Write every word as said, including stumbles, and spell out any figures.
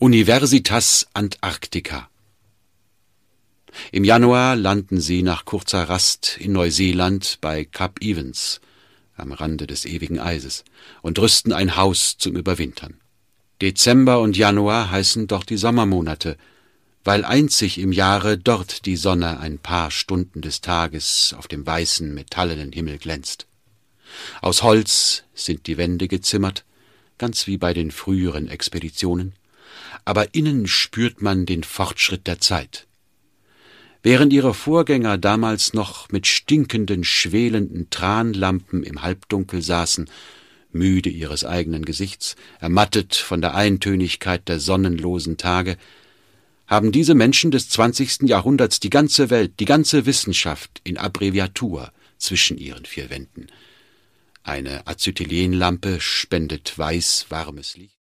Universitas Antarctica. Im Januar landen sie nach kurzer Rast in Neuseeland bei Kap Evans, am Rande des ewigen Eises, und rüsten ein Haus zum Überwintern. Dezember und Januar heißen dort die Sommermonate, weil einzig im Jahre dort die Sonne ein paar Stunden des Tages auf dem weißen, metallenen Himmel glänzt. Aus Holz sind die Wände gezimmert, ganz wie bei den früheren Expeditionen, aber innen spürt man den Fortschritt der Zeit. Während ihre Vorgänger damals noch mit stinkenden, schwelenden Tranlampen im Halbdunkel saßen, müde ihres eigenen Gesichts, ermattet von der Eintönigkeit der sonnenlosen Tage, haben diese Menschen des zwanzigsten Jahrhunderts die ganze Welt, die ganze Wissenschaft in Abbreviatur zwischen ihren vier Wänden. Eine Acetylenlampe spendet weiß warmes Licht.